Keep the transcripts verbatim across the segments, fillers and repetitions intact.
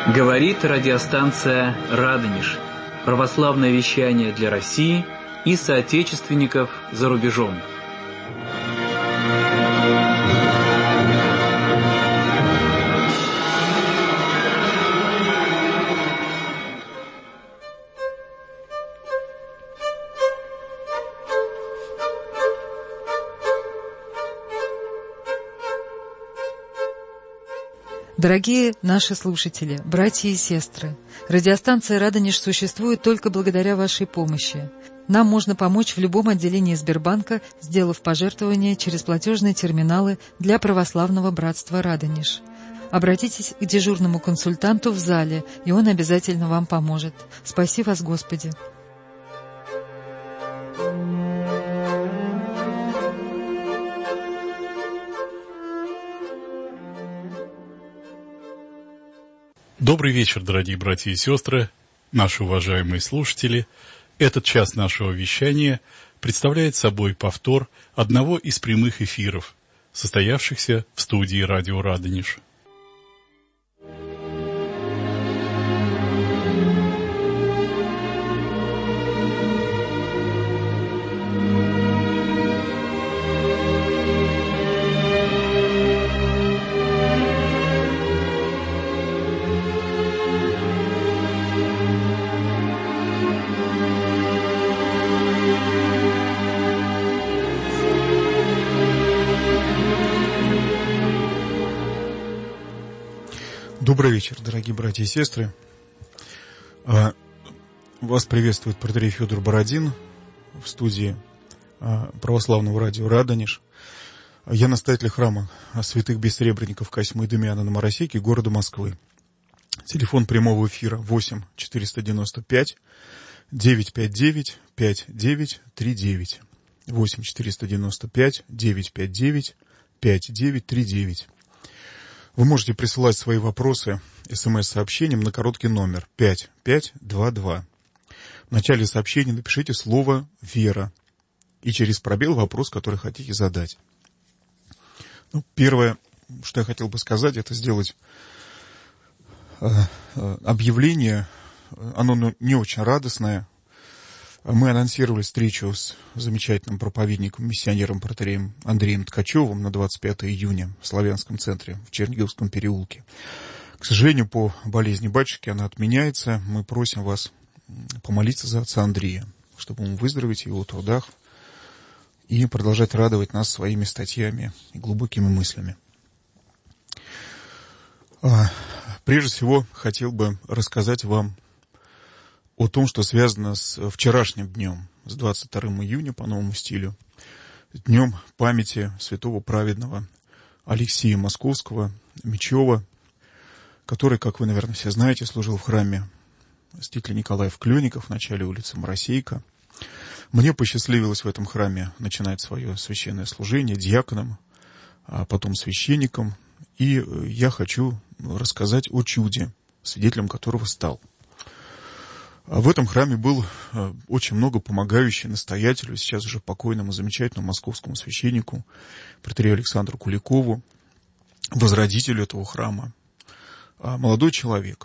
Говорит радиостанция «Радонеж». Православное вещание для России и соотечественников за рубежом. Дорогие наши слушатели, братья и сестры, радиостанция «Радонеж» существует только благодаря вашей помощи. Нам можно помочь в любом отделении Сбербанка, сделав пожертвование через платежные терминалы для православного братства «Радонеж». Обратитесь к дежурному консультанту в зале, и он обязательно вам поможет. Спаси вас, Господи! Добрый вечер, дорогие братья и сестры, наши уважаемые слушатели. Этот час нашего вещания представляет собой повтор одного из прямых эфиров, состоявшихся в студии радио «Радонеж». Добрый вечер, дорогие братья и сестры. Вас приветствует протоиерей Федор Бородин в студии православного радио «Радонеж». Я настоятель храма святых бессребренников Косьмы и Дамиана на Моросейке, города Москвы. Телефон прямого эфира восемь четыреста девяносто пять девятьсот пятьдесят девять пятьдесят девять тридцать девять. восемь четыреста девяносто пять девятьсот пятьдесят девять пятьдесят девять тридцать девять. Вы можете присылать свои вопросы смс-сообщением на короткий номер пять пять два два. В начале сообщения напишите слово «Вера» и через пробел вопрос, который хотите задать. Ну, первое, что я хотел бы сказать, это сделать э, э, объявление. Оно ну, не очень радостное. Мы анонсировали встречу с замечательным проповедником, миссионером, протоиереем Андреем Ткачевым на двадцать пятого июня в Славянском центре в Черниговском переулке. К сожалению, по болезни батюшки она отменяется. Мы просим вас помолиться за отца Андрея, чтобы он выздороветь в его трудах и продолжать радовать нас своими статьями и глубокими мыслями. Прежде всего, хотел бы рассказать вам о том, что связано с вчерашним днем, с двадцать второго июня по новому стилю, днем памяти святого праведного Алексия Московского, Мечева, который, как вы, наверное, все знаете, служил в храме святителя Николая в Клёниках в начале улицы Моросейка. Мне посчастливилось в этом храме начинать свое священное служение диаконом, а потом священником, и я хочу рассказать о чуде, свидетелем которого стал. В этом храме был очень много помогающий настоятелю, сейчас уже покойному замечательному московскому священнику, протоиерею Александру Куликову, возродителю этого храма. Молодой человек.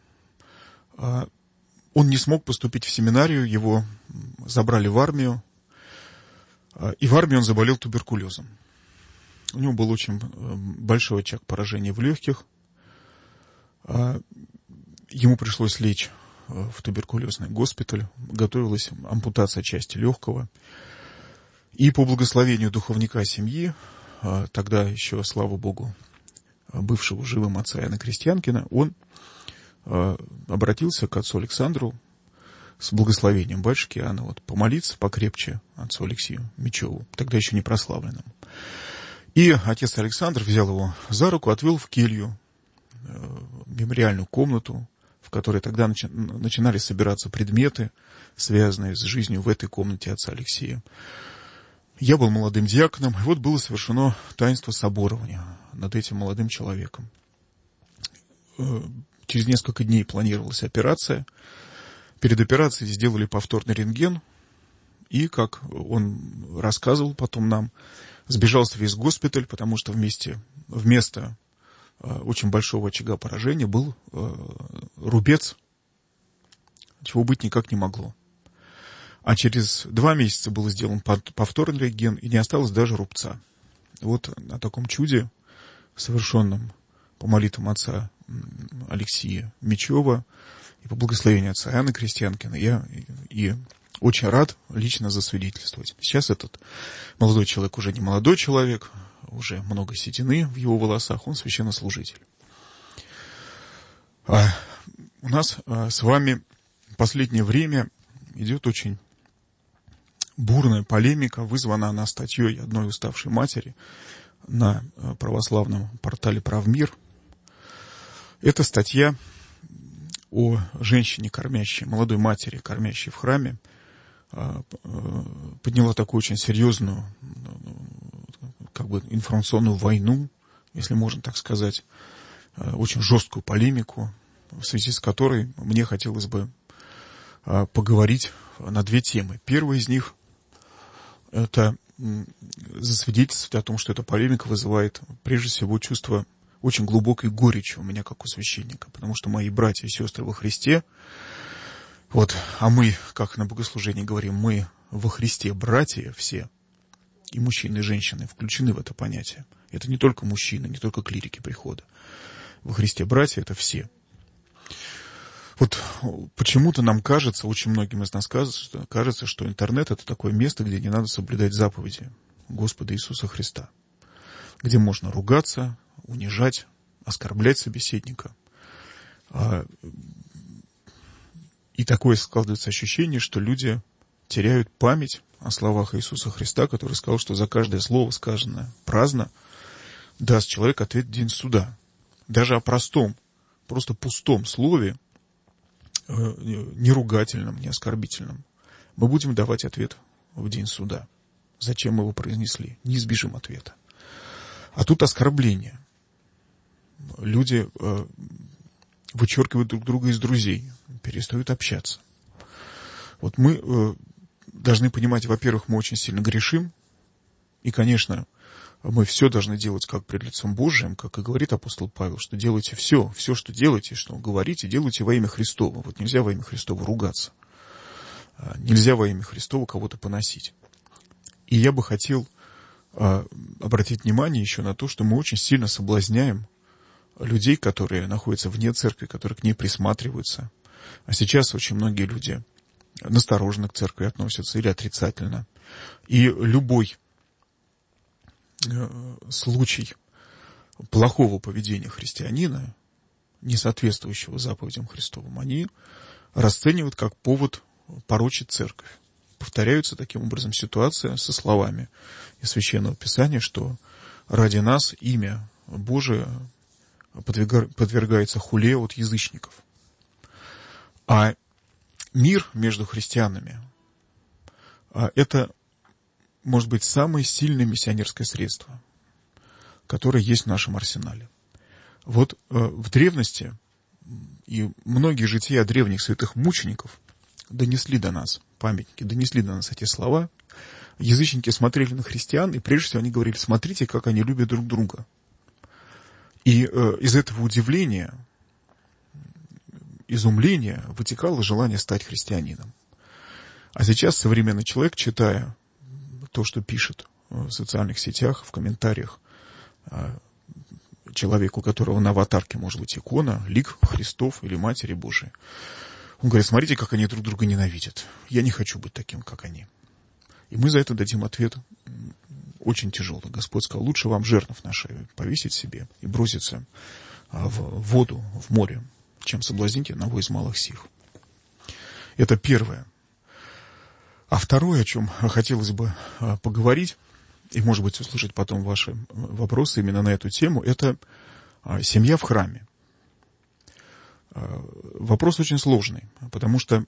Он не смог поступить в семинарию, его забрали в армию, и в армии он заболел туберкулезом. У него был очень большой очаг поражения в легких. Ему пришлось лечь в туберкулезный госпиталь, готовилась ампутация части легкого. И по благословению духовника семьи, тогда еще, слава Богу, бывшего живым отца Иоанна Крестьянкина, он обратился к отцу Александру с благословением батюшки Иоанна вот, помолиться покрепче отцу Алексею Мечеву, тогда еще не прославленному. И отец Александр взял его за руку, отвел в келью, в мемориальную комнату, в которой тогда начи- начинали собираться предметы, связанные с жизнью в этой комнате отца Алексея. Я был молодым диаконом, и вот было совершено таинство соборования над этим молодым человеком. Через несколько дней планировалась операция. Перед операцией сделали повторный рентген, и, как он рассказывал потом нам, сбежался весь госпиталь, потому что вместе, вместо очень большого очага поражения был рубец, чего быть никак не могло. А через два месяца был сделан повторный рентген, и не осталось даже рубца. Вот о таком чуде, совершенном по молитвам отца Алексея Мечева и по благословению отца Иоанна Крестьянкина, я и очень рад лично засвидетельствовать. Сейчас этот молодой человек уже не молодой человек, уже много седины в его волосах, он священнослужитель. А у нас а, с вами в последнее время идет очень бурная полемика, вызвана она статьей одной уставшей матери на православном портале «Правмир». Эта статья о женщине, кормящей, молодой матери, кормящей в храме, подняла такую очень серьезную, как бы, информационную войну, если можно так сказать, очень жесткую полемику, в связи с которой мне хотелось бы поговорить на две темы. Первая из них — это засвидетельствовать о том, что эта полемика вызывает прежде всего чувство очень глубокой горечи у меня, как у священника, потому что мои братья и сестры во Христе, вот, а мы, как на богослужении говорим, мы во Христе братья все, и мужчины, и женщины включены в это понятие. Это не только мужчины, не только клирики прихода. Во Христе братья — это все. Вот почему-то нам кажется, очень многим из нас кажется, кажется, что интернет — это такое место, где не надо соблюдать заповеди Господа Иисуса Христа, где можно ругаться, унижать, оскорблять собеседника. И такое складывается ощущение, что люди теряют память о словах Иисуса Христа, который сказал, что за каждое слово, сказанное праздно, даст человек ответ в день суда. Даже о простом, просто пустом слове, не ругательном, не оскорбительном, мы будем давать ответ в день суда. Зачем мы его произнесли? Не избежим ответа. А тут оскорбление. Люди э, вычеркивают друг друга из друзей, перестают общаться. Вот мы э, должны понимать, во-первых, мы очень сильно грешим, и, конечно, мы все должны делать как пред лицом Божиим, как и говорит апостол Павел, что делайте все, все, что делаете, что говорите, делайте во имя Христово. Вот нельзя во имя Христово ругаться. Нельзя во имя Христово кого-то поносить. И я бы хотел а, обратить внимание еще на то, что мы очень сильно соблазняем людей, которые находятся вне церкви, которые к ней присматриваются. А сейчас очень многие люди настороженно к церкви относятся или отрицательно. И любой случай плохого поведения христианина, не соответствующего заповедям Христовым, они расценивают как повод порочить церковь. Повторяются таким образом ситуация со словами из Священного Писания, что ради нас имя Божие подвергается хуле от язычников. А мир между христианами — это, может быть, самое сильное миссионерское средство, которое есть в нашем арсенале. Вот э, в древности и многие жития древних святых мучеников донесли до нас, памятники, донесли до нас эти слова. Язычники смотрели на христиан, и прежде всего они говорили: смотрите, как они любят друг друга. И э, из этого удивления, изумления вытекало желание стать христианином. А сейчас современный человек, читая то, что пишет в социальных сетях, в комментариях человеку, у которого на аватарке может быть икона, лик Христов или Матери Божией, он говорит: смотрите, как они друг друга ненавидят. Я не хочу быть таким, как они. И мы за это дадим ответ очень тяжелый. Господь сказал: лучше вам жернов наши повесить себе и броситься в воду, в море, чем соблазнить одного из малых сих. Это первое. А второе, о чем хотелось бы поговорить, и, может быть, услышать потом ваши вопросы именно на эту тему, это семья в храме. Вопрос очень сложный, потому что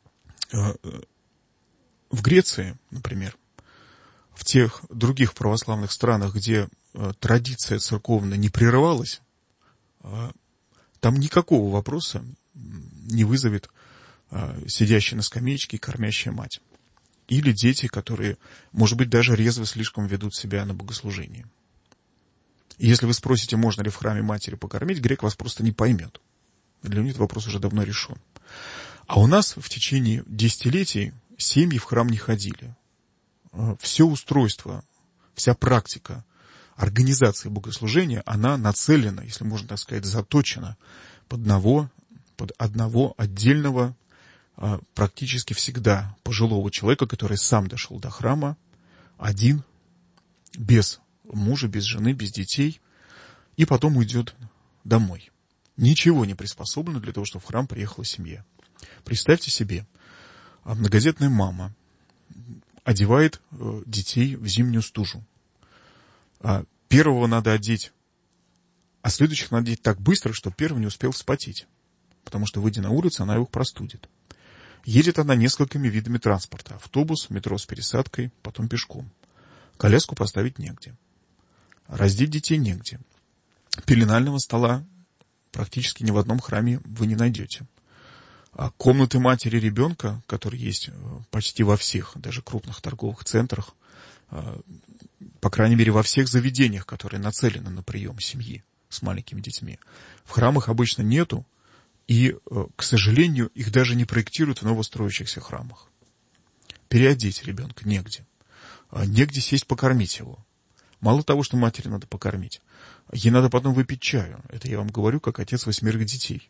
в Греции, например, в тех других православных странах, где традиция церковная не прерывалась, там никакого вопроса не вызовет сидящая на скамеечке и кормящая мать. Или дети, которые, может быть, даже резво слишком ведут себя на богослужении. Если вы спросите, можно ли в храме матери покормить, грек вас просто не поймет. Для него этот вопрос уже давно решен. А у нас в течение десятилетий семьи в храм не ходили. Все устройство, вся практика организации богослужения, она нацелена, если можно так сказать, заточена под одного, под одного отдельного, практически всегда пожилого человека, который сам дошел до храма, один, без мужа, без жены, без детей, и потом уйдет домой. Ничего не приспособлено для того, чтобы в храм приехала семья. Представьте себе, многодетная мама одевает детей в зимнюю стужу. Первого надо одеть, а следующих надо одеть так быстро, что первый не успел вспотеть, потому что, выйдя на улицу, она его простудит. Едет она несколькими видами транспорта. Автобус, метро с пересадкой, потом пешком. Коляску поставить негде. Раздеть детей негде. Пеленального стола практически ни в одном храме вы не найдете. А комнаты матери ребенка, которые есть почти во всех, даже крупных торговых центрах, по крайней мере, во всех заведениях, которые нацелены на прием семьи с маленькими детьми, в храмах обычно нету, и, к сожалению, их даже не проектируют в новостроящихся храмах. Переодеть ребенка негде. Негде сесть покормить его. Мало того, что матери надо покормить, ей надо потом выпить чаю. Это я вам говорю, как отец восьмерых детей.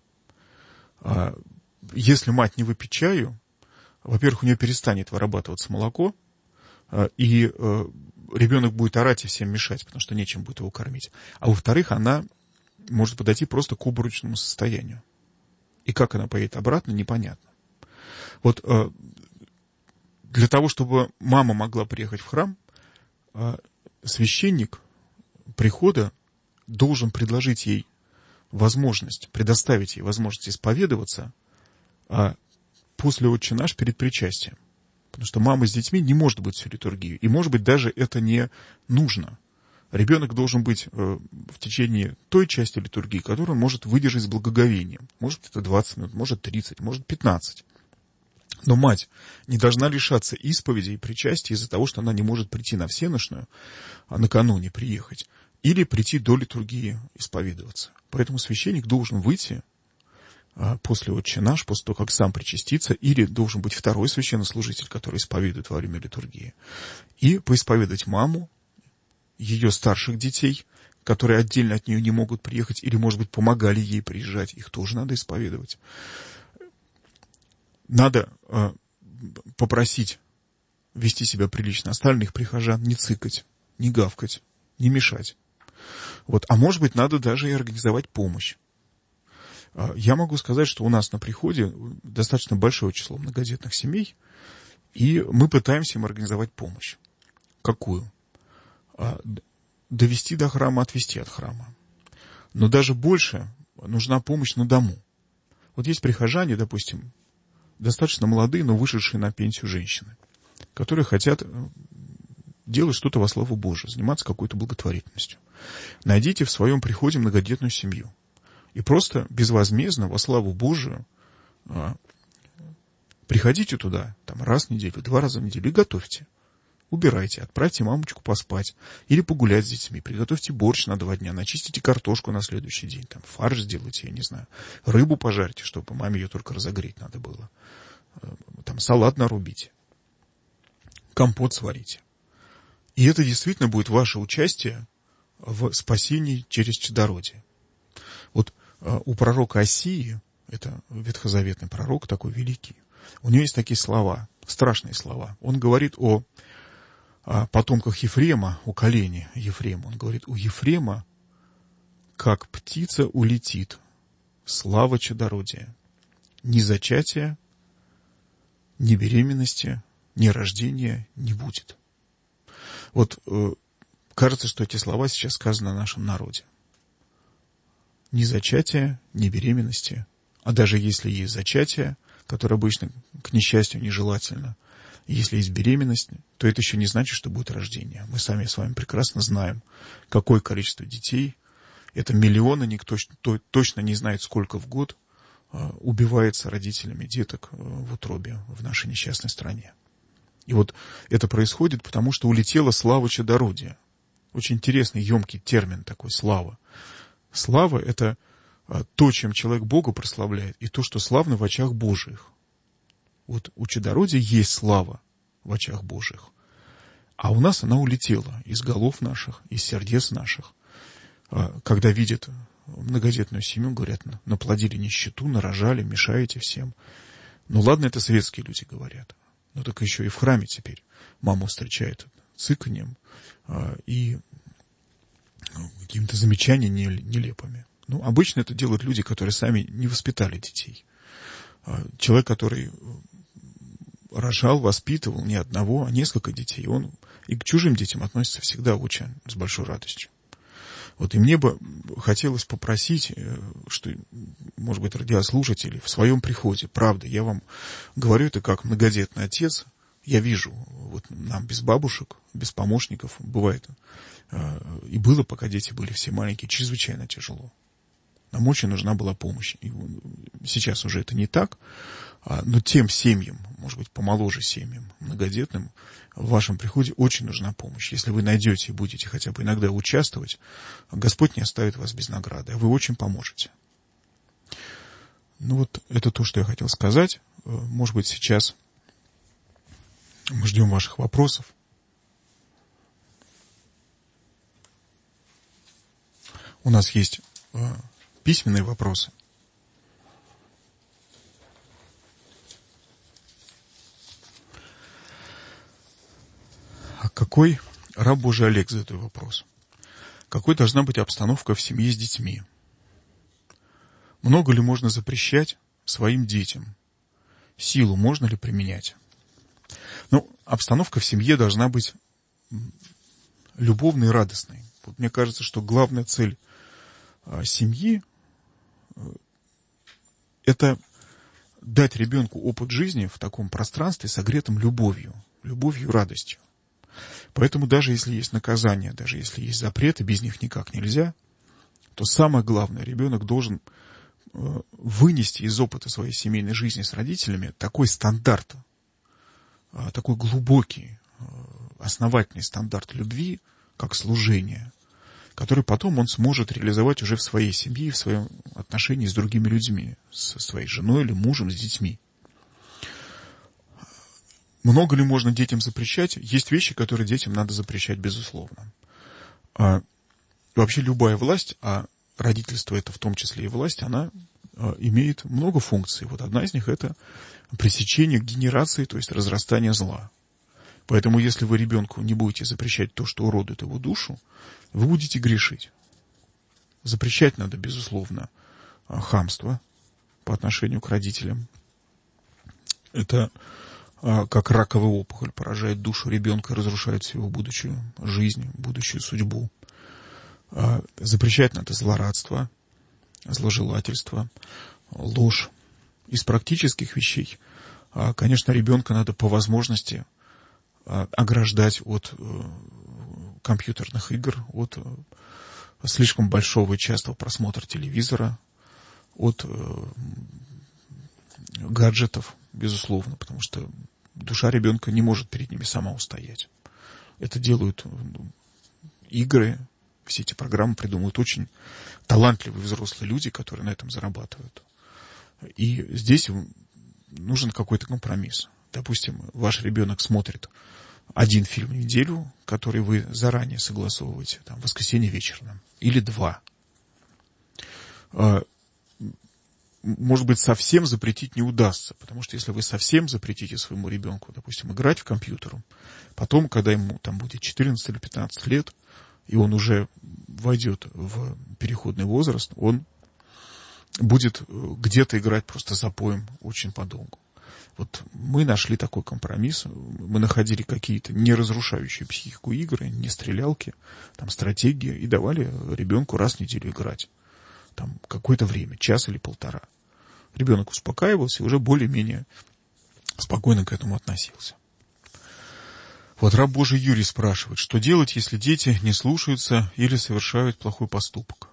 Если мать не выпьет чаю, во-первых, у нее перестанет вырабатываться молоко, и ребенок будет орать и всем мешать, потому что нечем будет его кормить. А во-вторых, она может подойти просто к обморочному состоянию. И как она поедет обратно, непонятно. Вот для того, чтобы мама могла приехать в храм, священник прихода должен предложить ей возможность, предоставить ей возможность исповедоваться после «Отче наш» перед причастием. Потому что мама с детьми не может быть всю литургию. И, может быть, даже это не нужно. Ребенок должен быть в течение той части литургии, которую он может выдержать с благоговением. Может, это двадцать минут, может, тридцать, может, пятнадцать. Но мать не должна лишаться исповеди и причастия из-за того, что она не может прийти на всенощную, а накануне приехать, или прийти до литургии исповедоваться. Поэтому священник должен выйти после «Отче наш», после того, как сам причастится, или должен быть второй священнослужитель, который исповедует во время литургии, и поисповедовать маму, ее старших детей, которые отдельно от нее не могут приехать, или, может быть, помогали ей приезжать, их тоже надо исповедовать. Надо э, попросить вести себя прилично остальных прихожан, не цыкать, не гавкать, не мешать. Вот. А может быть, надо даже и организовать помощь. Э, я могу сказать, что у нас на приходе достаточно большое число многодетных семей, и мы пытаемся им организовать помощь. Какую? Э, довести до храма, отвести от храма. Но даже больше нужна помощь на дому. Вот есть прихожане, допустим, достаточно молодые, но вышедшие на пенсию женщины, которые хотят делать что-то во славу Божию, заниматься какой-то благотворительностью. Найдите в своем приходе многодетную семью. И просто безвозмездно во славу Божию приходите туда там, раз в неделю, два раза в неделю и готовьте. Убирайте, отправьте мамочку поспать или погулять с детьми, приготовьте борщ на два дня, начистите картошку на следующий день, там, фарш сделайте, я не знаю, рыбу пожарьте, чтобы маме ее только разогреть надо было, там, салат нарубите, компот сварите. И это действительно будет ваше участие в спасении через чадородие. Вот у пророка Осии, это ветхозаветный пророк, такой великий, у него есть такие слова, страшные слова. Он говорит о о потомках Ефрема, у колени Ефрема. Он говорит, у Ефрема, как птица улетит, слава чадородия. Ни зачатия, ни беременности, ни рождения не будет. Вот э, кажется, что эти слова сейчас сказаны о нашем народе. Ни зачатия, ни беременности, а даже если есть зачатие, которое обычно, к несчастью, нежелательно, если есть беременность, то это еще не значит, что будет рождение. Мы сами с вами прекрасно знаем, какое количество детей, это миллионы, никто точно не знает, сколько в год убивается родителями деток в утробе в нашей несчастной стране. И вот это происходит, потому что улетела слава чадородия. Очень интересный, емкий термин такой — слава. Слава — это то, чем человек Бога прославляет, и то, что славно в очах Божиих. Вот у чадородия есть слава в очах Божиих, а у нас она улетела из голов наших, из сердец наших. Когда видят многодетную семью, говорят: наплодили нищету, нарожали, мешаете всем. Ну ладно, это светские люди говорят. Но так еще и в храме теперь маму встречают цыканьем и какими-то замечаниями нелепыми. Ну, обычно это делают люди, которые сами не воспитали детей. Человек, который рожал, воспитывал не одного, а несколько детей, он и к чужим детям относится всегда очень с большой радостью. Вот и мне бы хотелось попросить, что, может быть, радиослушатели в своем приходе, правда, я вам говорю это как многодетный отец, я вижу, вот нам без бабушек, без помощников бывает, и было, пока дети были все маленькие, чрезвычайно тяжело. Нам очень нужна была помощь. И сейчас уже это не так, но тем семьям, может быть, помоложе семьям, многодетным, в вашем приходе очень нужна помощь. Если вы найдете и будете хотя бы иногда участвовать, Господь не оставит вас без награды, а вы очень поможете. Ну вот это то, что я хотел сказать. Может быть, сейчас мы ждем ваших вопросов. У нас есть письменные вопросы. А какой, раб Божий Олег задает вопрос, какой должна быть обстановка в семье с детьми? Много ли можно запрещать своим детям? Силу можно ли применять? Ну, обстановка в семье должна быть любовной и радостной. Вот мне кажется, что главная цель семьи — это дать ребенку опыт жизни в таком пространстве, согретом любовью, любовью и радостью. Поэтому даже если есть наказания, даже если есть запреты, без них никак нельзя, то самое главное, ребенок должен вынести из опыта своей семейной жизни с родителями такой стандарт, такой глубокий, основательный стандарт любви, как служение, который потом он сможет реализовать уже в своей семье, в своем отношении с другими людьми, со своей женой или мужем, с детьми. Много ли можно детям запрещать? Есть вещи, которые детям надо запрещать, безусловно. А вообще любая власть, а родительство это в том числе и власть, она имеет много функций. Вот одна из них — это пресечение генерации, то есть разрастания зла. Поэтому если вы ребенку не будете запрещать то, что уродует его душу, вы будете грешить. Запрещать надо, безусловно, хамство по отношению к родителям. Это как раковая опухоль поражает душу ребенка и разрушает всю его будущую жизнь, будущую судьбу. Запрещать надо злорадство, зложелательство, ложь. Из практических вещей, конечно, ребенка надо по возможности ограждать от компьютерных игр, от слишком большого и частого просмотра телевизора, от гаджетов, безусловно, потому что душа ребенка не может перед ними сама устоять. Это делают игры, все эти программы придумывают очень талантливые взрослые люди, которые на этом зарабатывают. И здесь нужен какой-то компромисс. Допустим, ваш ребенок смотрит один фильм в неделю, который вы заранее согласовываете, там, в воскресенье вечером, или два. Может быть, совсем запретить не удастся, потому что если вы совсем запретите своему ребенку, допустим, играть в компьютер, потом, когда ему там будет четырнадцать или пятнадцать лет, и он уже войдет в переходный возраст, он будет где-то играть просто запоем очень подолгу. Вот мы нашли такой компромисс, мы находили какие-то не разрушающие психику игры, не стрелялки, там стратегии, и давали ребенку раз в неделю играть. Там какое-то время, час или полтора. Ребенок успокаивался и уже более-менее спокойно к этому относился. Вот раб Божий Юрий спрашивает, что делать, если дети не слушаются или совершают плохой поступок?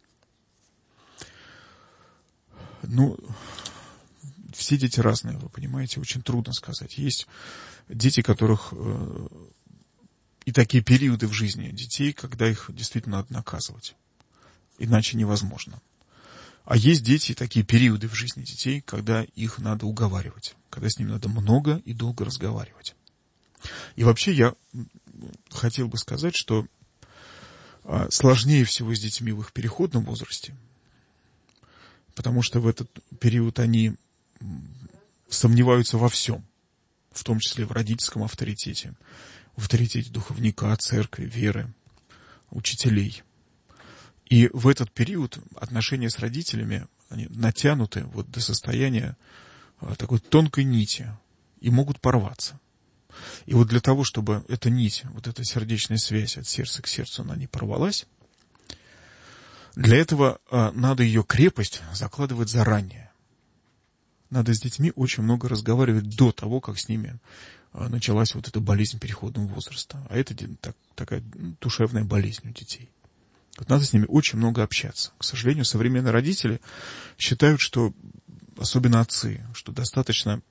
Ну, все дети разные, вы понимаете, очень трудно сказать. Есть дети, которых и такие периоды в жизни детей, когда их действительно надо наказывать. Иначе невозможно. А есть дети, такие периоды в жизни детей, когда их надо уговаривать, когда с ними надо много и долго разговаривать. И вообще я хотел бы сказать, что сложнее всего с детьми в их переходном возрасте, потому что в этот период они сомневаются во всем, в том числе в родительском авторитете, в авторитете духовника, церкви, веры, учителей. И в этот период отношения с родителями они натянуты вот до состояния такой тонкой нити и могут порваться. И вот для того, чтобы эта нить, вот эта сердечная связь от сердца к сердцу, она не порвалась, для этого надо ее крепость закладывать заранее. Надо с детьми очень много разговаривать до того, как с ними началась вот эта болезнь переходного возраста. А это так, такая душевная болезнь у детей. Вот надо с ними очень много общаться. К сожалению, современные родители считают, что, особенно отцы, что достаточно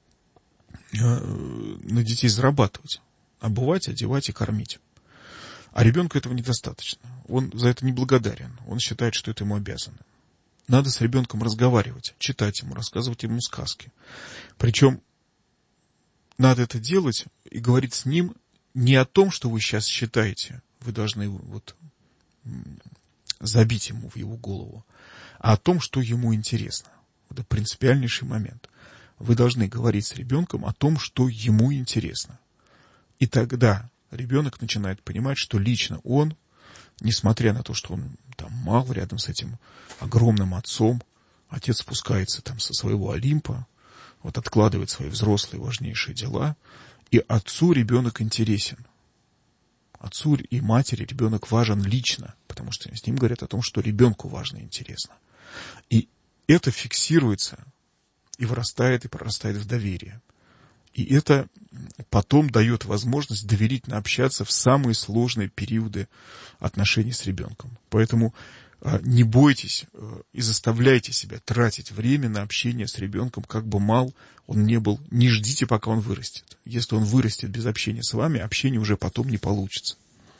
на детей зарабатывать, обувать, одевать и кормить. А ребенку этого недостаточно. Он за это не благодарен. Он считает, что это ему обязаны. Надо с ребенком разговаривать, читать ему, рассказывать ему сказки. Причем надо это делать и говорить с ним не о том, что вы сейчас считаете, вы должны вот забить ему в его голову, а о том, что ему интересно. Это принципиальнейший момент. Вы должны говорить с ребенком о том, что ему интересно. И тогда ребенок начинает понимать, что лично он, несмотря на то, что он там мал рядом с этим огромным отцом, отец спускается там со своего Олимпа, вот откладывает свои взрослые важнейшие дела, и отцу ребенок интересен. Отцу и матери ребенок важен лично, потому что с ним говорят о том, что ребенку важно и интересно. И это фиксируется и вырастает, и прорастает в доверие. И это потом дает возможность доверительно общаться в самые сложные периоды отношений с ребенком. Поэтому не бойтесь и заставляйте себя тратить время на общение с ребенком, как бы мал он не был. Не ждите, пока он вырастет. Если он вырастет без общения с вами, общение уже потом не получится.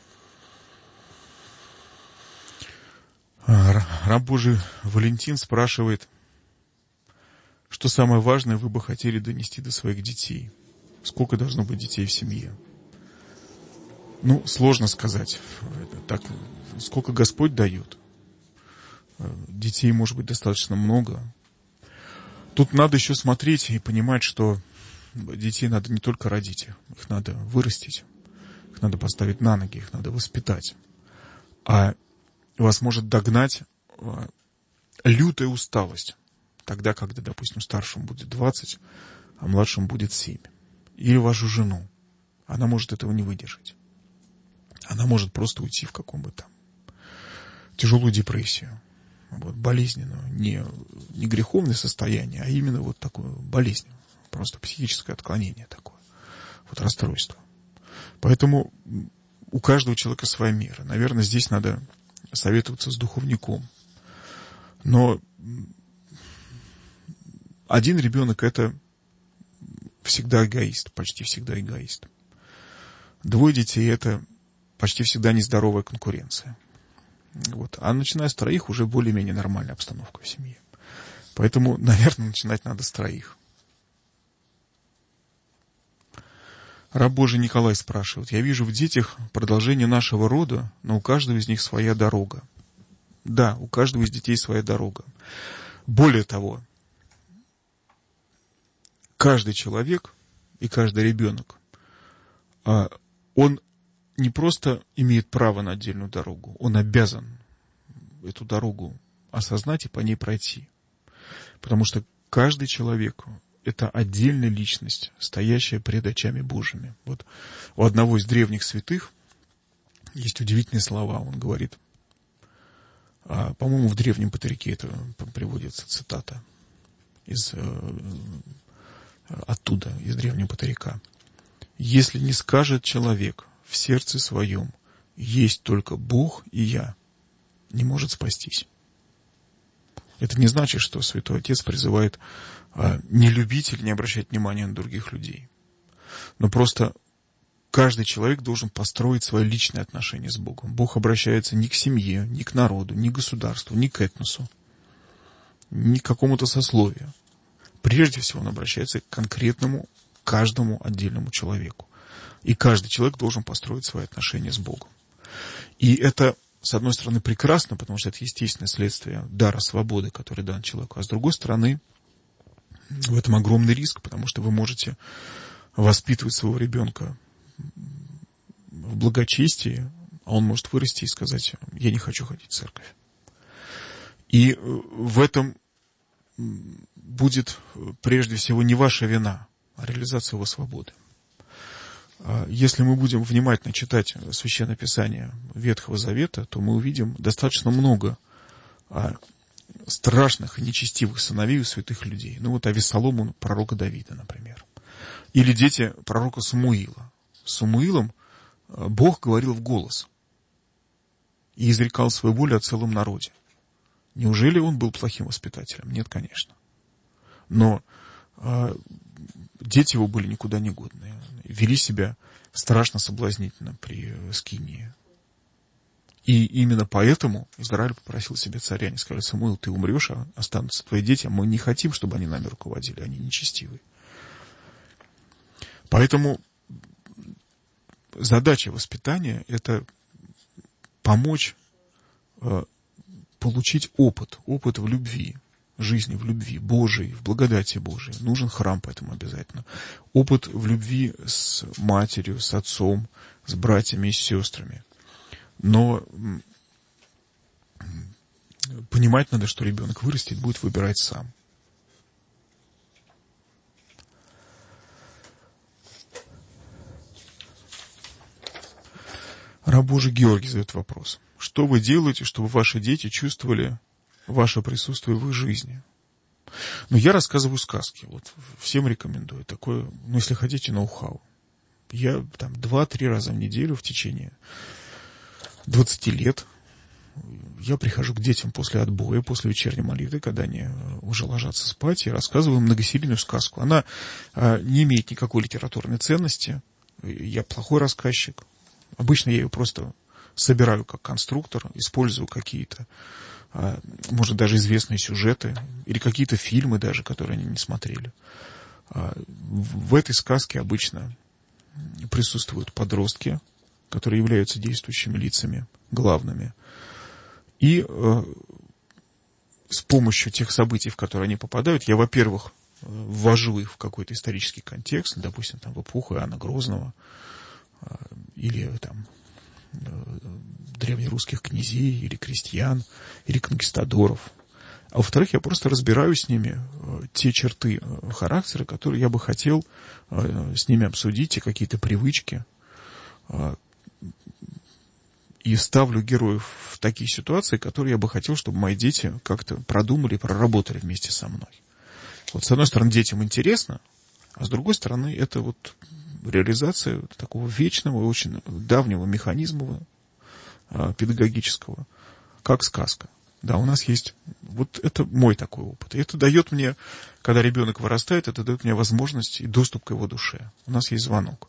Раб Божий Валентин спрашивает, что самое важное вы бы хотели донести до своих детей? Сколько должно быть детей в семье? Ну, сложно сказать. Так, сколько Господь дает. Детей может быть достаточно много. Тут надо еще смотреть и понимать, что детей надо не только родить, их надо вырастить, их надо поставить на ноги, их надо воспитать. А вас может догнать лютая усталость. Тогда, когда, допустим, старшему будет двадцать, а младшему будет семь. Или вашу жену. Она может этого не выдержать. Она может просто уйти в каком-то там тяжелую депрессию. Вот, болезненную. Не, не греховное состояние, а именно вот такую болезнь. Просто психическое отклонение такое. Вот расстройство. Поэтому у каждого человека своя мера. Наверное, здесь надо советоваться с духовником. Но один ребенок — это всегда эгоист, почти всегда эгоист. Двое детей — это почти всегда нездоровая конкуренция. Вот. А начиная с троих уже более-менее нормальная обстановка в семье. Поэтому, наверное, начинать надо с троих. Раб Божий Николай спрашивает. Я вижу в детях продолжение нашего рода, но у каждого из них своя дорога. Да, у каждого из детей своя дорога. Более того, каждый человек и каждый ребенок, он не просто имеет право на отдельную дорогу, он обязан эту дорогу осознать и по ней пройти. Потому что каждый человек — это отдельная личность, стоящая пред очами Божьими. Вот у одного из древних святых есть удивительные слова. Он говорит, по-моему, в древнем Патрике это приводится цитата из... оттуда, из древнего Патарика. Если не скажет человек в сердце своем, есть только Бог и я, не может спастись. Это не значит, что Святой Отец призывает а, не любить или не обращать внимания на других людей. Но просто каждый человек должен построить свое личное отношение с Богом. Бог обращается не к семье, не к народу, не к государству, не к этносу, не к какому-то сословию. Прежде всего он обращается к конкретному, каждому отдельному человеку. И каждый человек должен построить свои отношения с Богом. И это, с одной стороны, прекрасно, потому что это естественное следствие дара свободы, который дан человеку. А с другой стороны, в этом огромный риск, потому что вы можете воспитывать своего ребенка в благочестии, а он может вырасти и сказать: я не хочу ходить в церковь. И в этом будет прежде всего не ваша вина, а реализация его свободы. Если мы будем внимательно читать Священное Писание Ветхого Завета, то мы увидим достаточно много страшных и нечестивых сыновей у святых людей. Ну вот Авессалом у пророка Давида, например. Или дети пророка Самуила. С Самуилом Бог говорил в голос и изрекал свою волю о целом народе. Неужели он был плохим воспитателем? Нет, конечно. Но э, дети его были никуда не годные. Вели себя страшно соблазнительно при скинии. И именно поэтому Израиль попросил себе царя. Они сказали: Самуил, ты умрешь, а останутся твои дети, а мы не хотим, чтобы они нами руководили, они нечестивые. Поэтому задача воспитания — это помочь э, получить опыт, опыт в любви, жизни в любви Божией, в благодати Божией. Нужен храм, поэтому обязательно. Опыт в любви с матерью, с отцом, с братьями и сестрами. Но понимать надо, что ребенок вырастет, будет выбирать сам. Раб Божий Георгий задает вопрос. Что вы делаете, чтобы ваши дети чувствовали ваше присутствие в их жизни? Ну, я рассказываю сказки. Вот всем рекомендую. Такое, ну, если хотите, ноу-хау. Я там два-три раза в неделю в течение двадцати лет я прихожу к детям после отбоя, после вечерней молитвы, когда они уже ложатся спать, и рассказываю многосерийную сказку. Она а, не имеет никакой литературной ценности. Я плохой рассказчик. Обычно я ее просто собираю как конструктор, использую какие-то, а, может, даже известные сюжеты, или какие-то фильмы даже, которые они не смотрели. А, в этой сказке обычно присутствуют подростки, которые являются действующими лицами, главными. И э, с помощью тех событий, в которые они попадают, я, во-первых, ввожу их в какой-то исторический контекст, допустим, там, в эпоху Иоанна Грозного, э, или там э, древнерусских князей, или крестьян, или конкистадоров. А во-вторых, я просто разбираю с ними э, те черты э, характера, которые я бы хотел э, с ними обсудить, и какие-то привычки, э, и ставлю героев в такие ситуации, которые я бы хотел, чтобы мои дети как-то продумали и проработали вместе со мной. Вот с одной стороны, детям интересно, а с другой стороны, это вот реализация такого вечного, очень давнего механизма а, педагогического, как сказка. Да, у нас есть... Вот это мой такой опыт. И это дает мне, когда ребенок вырастает, это дает мне возможность и доступ к его душе. У нас есть звонок.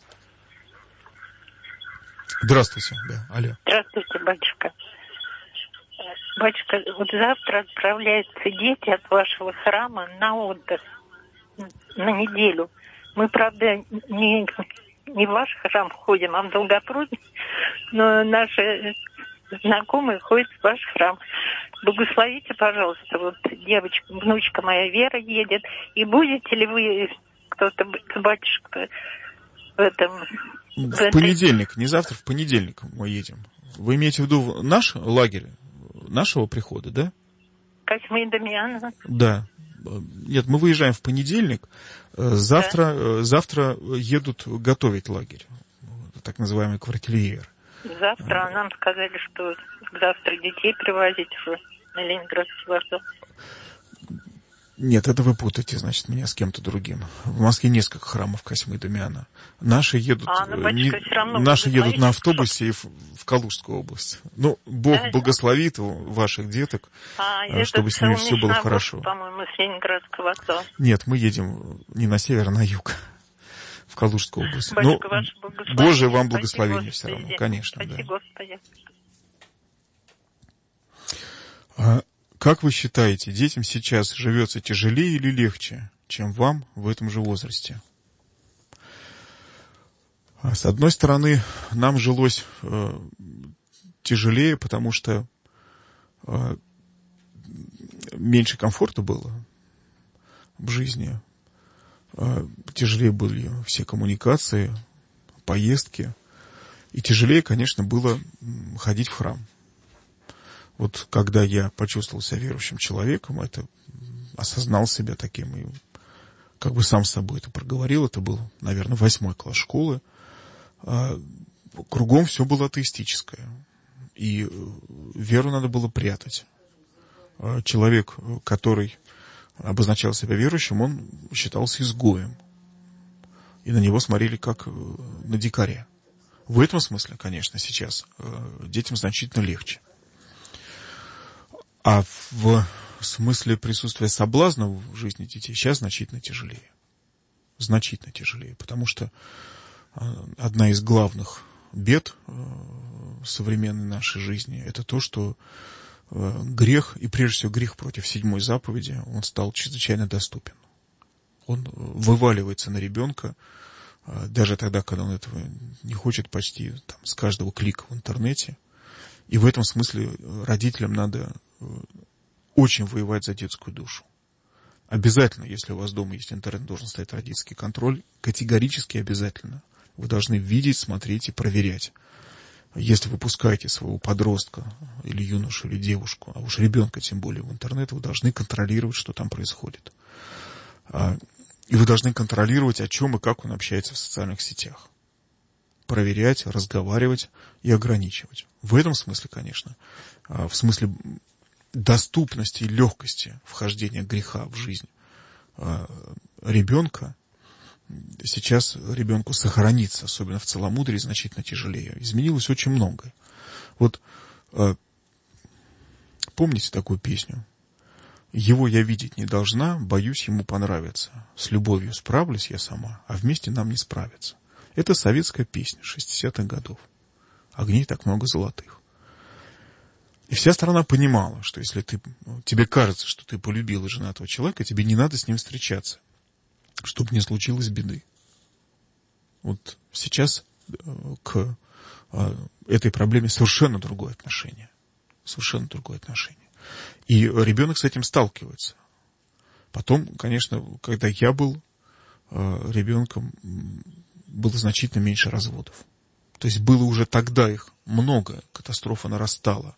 Здравствуйте, да, алло. Здравствуйте, батюшка. Батюшка, вот завтра отправляются дети от вашего храма на отдых, на неделю. Мы, правда, не, не в ваш храм ходим, а в Долгопрудный, но наши знакомые ходят в ваш храм. Благословите, пожалуйста, вот девочка, внучка моя Вера едет, и будете ли вы, кто-то, батюшка, в этом... В понедельник, не завтра, в понедельник мы едем. Вы имеете в виду наш лагерь, нашего прихода, да? Косьмы и Дамиана. Да. Нет, мы выезжаем в понедельник. Завтра, да. завтра едут готовить лагерь, так называемый квартирьер. Завтра а. нам сказали, что завтра детей привозить на Ленинградский вокзал. Нет, это вы путаете, значит, меня с кем-то другим. В Москве несколько храмов Косьмы и Дамиана. Наши едут, а, ну, батюшка, не, наши едут на автобусе и в, в Калужскую область. Ну, Бог да, благословит да. ваших деток, а, чтобы с ними все было хорошо. По-моему, с Ленинградского вокзала. Нет, мы едем не на север, а на юг. в Калужской области. Батюшка, Но ваше благословение. Божие вам Спаси, благословение Господи. все равно, конечно. Спаси, Да. Господи. А как вы считаете, детям сейчас живется тяжелее или легче, чем вам в этом же возрасте? С одной стороны, нам жилось э, тяжелее, потому что э, меньше комфорта было в жизни. Э, тяжелее были все коммуникации, поездки. И тяжелее, конечно, было ходить в храм. Вот когда я почувствовал себя верующим человеком, это осознал себя таким и как бы сам с собой это проговорил, это был, наверное, восьмой класс школы. Кругом все было атеистическое, и веру надо было прятать. Человек, который обозначал себя верующим, он считался изгоем, и на него смотрели как на дикаря. В этом смысле, конечно, сейчас детям значительно легче. А в смысле присутствия соблазна в жизни детей сейчас значительно тяжелее. Значительно тяжелее, потому что одна из главных бед современной нашей жизни — это то, что грех, и прежде всего грех против седьмой заповеди, он стал чрезвычайно доступен. Он вываливается на ребенка, даже тогда, когда он этого не хочет, почти там, с каждого клика в интернете. И в этом смысле родителям надо очень воевать за детскую душу. Обязательно, если у вас дома есть интернет, должен стоять родительский контроль, категорически обязательно. Вы должны видеть, смотреть и проверять. Если вы пускаете своего подростка или юношу, или девушку, а уж ребенка тем более в интернет, вы должны контролировать, что там происходит. И вы должны контролировать, о чем и как он общается в социальных сетях. Проверять, разговаривать и ограничивать. В этом смысле, конечно, в смысле доступности и легкости вхождения греха в жизнь ребенка, сейчас ребенку сохраниться, особенно в целомудрии, значительно тяжелее. Изменилось очень многое. Вот помните такую песню? «Его я видеть не должна, боюсь ему понравиться. С любовью справлюсь я сама, а вместе нам не справиться». Это советская песня шестидесятых годов. А в ней так много золотых. И вся страна понимала, что если ты, тебе кажется, что ты полюбила женатого человека, тебе не надо с ним встречаться, чтобы не случилось беды. Вот сейчас к этой проблеме совершенно другое отношение. Совершенно другое отношение. И ребенок с этим сталкивается. Потом, конечно, когда я был ребенком, было значительно меньше разводов. То есть было уже тогда их много, катастрофа нарастала.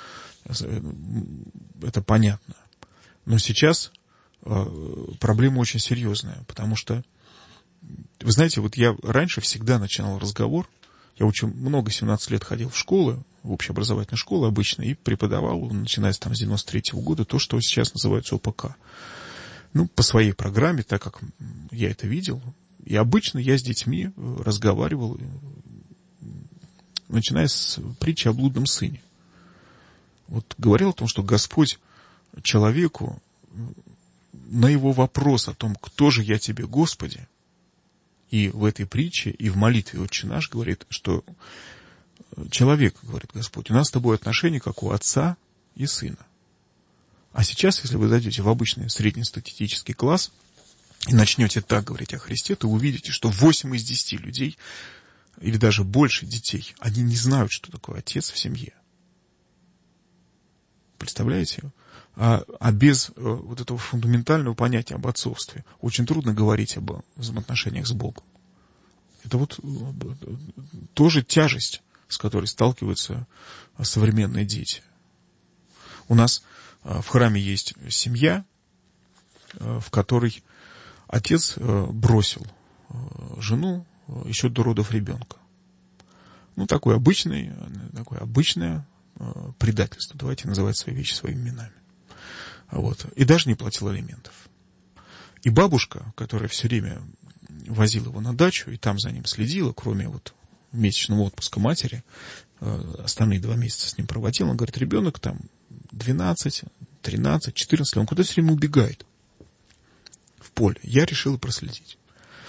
Это понятно. Но сейчас проблема очень серьезная, потому что, вы знаете, вот я раньше всегда начинал разговор, я очень много, семнадцать лет ходил в школы, в общеобразовательные школы обычно, и преподавал, начиная с, там, с девяносто третьего года, то, что сейчас называется ОПК. Ну, по своей программе, так как я это видел, и обычно я с детьми разговаривал, начиная с притчи о блудном сыне. Вот говорил о том, что Господь человеку на его вопрос о том, кто же я тебе, Господи, и в этой притче, и в молитве «Отче наш» говорит, что человек, говорит Господь, у нас с тобой отношения, как у отца и сына. А сейчас, если вы зайдете в обычный среднестатистический класс и начнете так говорить о Христе, то вы увидите, что восемь из десяти людей, или даже больше детей, они не знают, что такое отец в семье. Представляете? А, а без э, вот этого фундаментального понятия об отцовстве очень трудно говорить об взаимоотношениях с Богом. Это вот э, тоже тяжесть, с которой сталкиваются современные дети. У нас э, в храме есть семья, э, в которой отец э, бросил э, жену э, еще до родов ребенка. Ну, такое обычное, такое обычное э, предательство. Давайте называть свои вещи своими именами. Вот. И даже не платил алиментов. И бабушка, которая все время возила его на дачу и там за ним следила, кроме вот месячного отпуска матери, остальные два месяца с ним проводила, она говорит, ребенок там двенадцать, тринадцать, четырнадцать, он куда-то все время убегает в поле. Я решила проследить.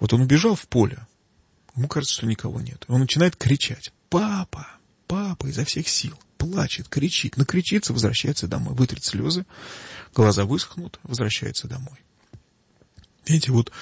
Вот он убежал в поле, ему кажется, что никого нет. И он начинает кричать: «Папа! Папа!» изо всех сил. Плачет, кричит, накричится, возвращается домой. Вытрет слезы, глаза высохнут, возвращается домой. Видите, вот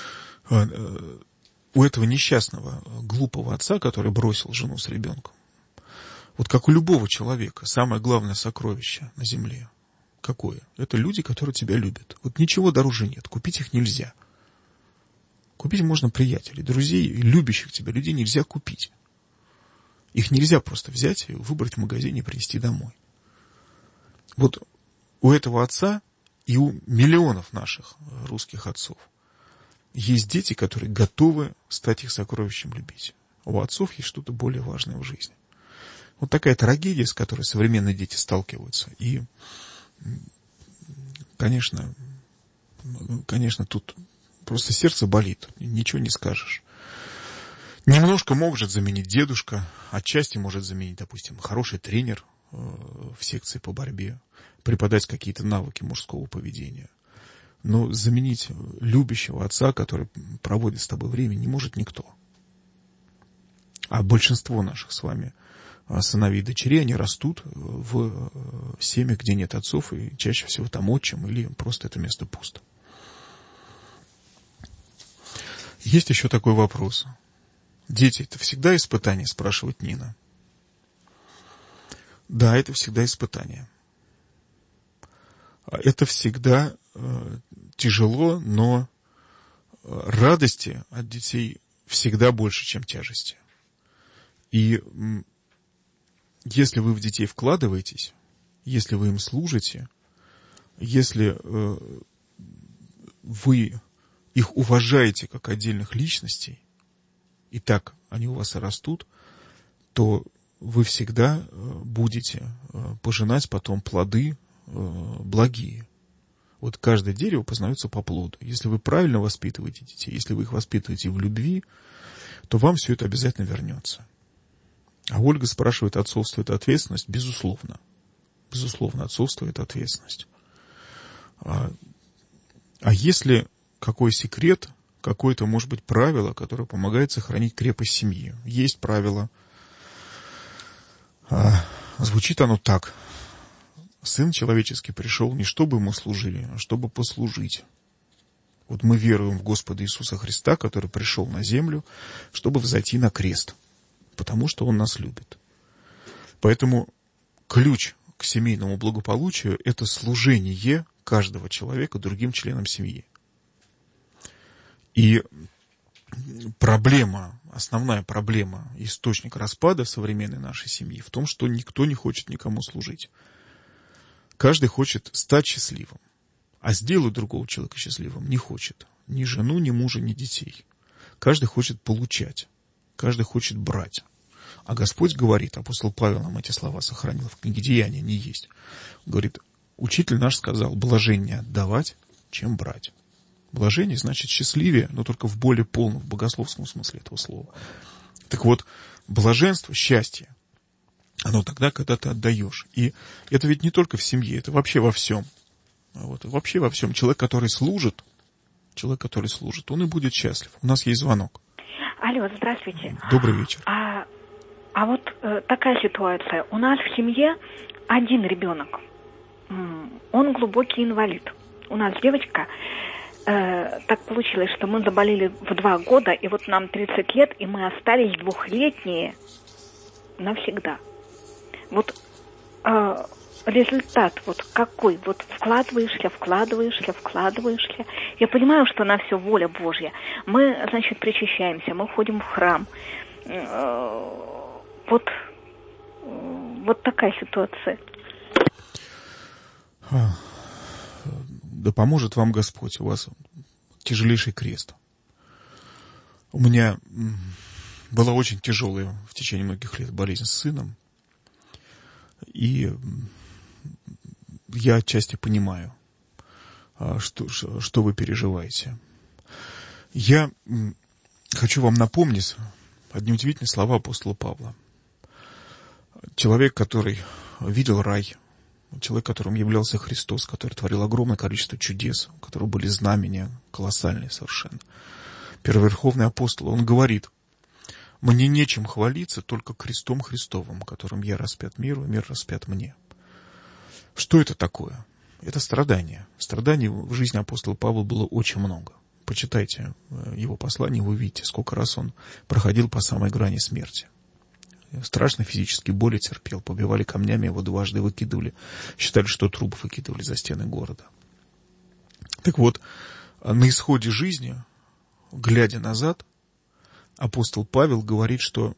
у этого несчастного, глупого отца, который бросил жену с ребенком, вот как у любого человека, самое главное сокровище на земле какое? Это люди, которые тебя любят. Вот ничего дороже нет, купить их нельзя. Купить можно приятелей, друзей, любящих тебя людей нельзя купить. Их нельзя просто взять, выбрать в магазине и принести домой. Вот у этого отца и у миллионов наших русских отцов есть дети, которые готовы стать их сокровищем любить. У отцов есть что-то более важное в жизни. Вот такая трагедия, с которой современные дети сталкиваются. И, конечно, конечно, тут просто сердце болит, ничего не скажешь. Немножко может заменить дедушка, отчасти может заменить, допустим, хороший тренер в секции по борьбе, преподать какие-то навыки мужского поведения. Но заменить любящего отца, который проводит с тобой время, не может никто. А большинство наших с вами сыновей и дочерей, они растут в семьях, где нет отцов, и чаще всего там отчим, или просто это место пусто. Есть еще такой вопрос. Дети, это всегда испытание, спрашивает Нина. Да, это всегда испытание. Это всегда э, тяжело, но радости от детей всегда больше, чем тяжести. И м, если вы в детей вкладываетесь, если вы им служите, если э, вы их уважаете как отдельных личностей, и так они у вас и растут, то вы всегда будете пожинать потом плоды благие. Вот каждое дерево познается по плоду. Если вы правильно воспитываете детей, если вы их воспитываете в любви, то вам все это обязательно вернется. А Ольга спрашивает, отцовство — это ответственность? Безусловно. Безусловно, отцовство — это ответственность. А, а если какой секрет, какое-то, может быть, правило, которое помогает сохранить крепость семьи? Есть правило. А, звучит оно так. Сын человеческий пришел не чтобы ему служили, а чтобы послужить. Вот мы веруем в Господа Иисуса Христа, который пришел на землю, чтобы взойти на крест, потому что Он нас любит. Поэтому ключ к семейному благополучию — это служение каждого человека другим членам семьи. И проблема, основная проблема, источник распада современной нашей семьи в том, что никто не хочет никому служить. Каждый хочет стать счастливым, а сделать другого человека счастливым не хочет. Ни жену, ни мужа, ни детей. Каждый хочет получать, каждый хочет брать. А Господь говорит, апостол Павел нам эти слова сохранил в книге Деяния, не есть. Говорит, учитель наш сказал, блаженнее отдавать, чем брать. Блажение значит счастливее, но только в более полном, в богословском смысле этого слова. Так вот, блаженство, счастье, оно тогда, когда ты отдаешь. И это ведь не только в семье, это вообще во всем. Вот, вообще во всем. Человек, который служит, человек, который служит, он и будет счастлив. У нас есть звонок. Алло, здравствуйте. Добрый вечер. А, а вот э, такая ситуация. У нас в семье один ребенок. Он глубокий инвалид. У нас девочка... Так получилось, что мы заболели в два года, и вот нам тридцать лет, и мы остались двухлетние навсегда. Вот э, результат вот какой? Вот вкладываешься, вкладываешься, вкладываешься. Я понимаю, что на все воля Божья. Мы, значит, причащаемся, мы ходим в храм. Э, вот, вот такая ситуация. Да поможет вам Господь, у вас тяжелейший крест. У меня была очень тяжелая в течение многих лет болезнь с сыном. И я отчасти понимаю, что, что вы переживаете. Я хочу вам напомнить одни удивительные слова апостола Павла. Человек, который видел рай, человек, которым являлся Христос, который творил огромное количество чудес, у которого были знамения колоссальные совершенно. первоверховный апостол, он говорит: «Мне нечем хвалиться, только крестом Христовым, которым я распят миру, и мир распят мне». Что это такое? Это страдание. Страданий в жизни апостола Павла было очень много. Почитайте его послание, вы увидите, сколько раз он проходил по самой грани смерти. Страшно физические боли терпел, побивали камнями, его дважды выкидывали. Считали, что труп выкидывали за стены города. Так вот, на исходе жизни, глядя назад, апостол Павел говорит, что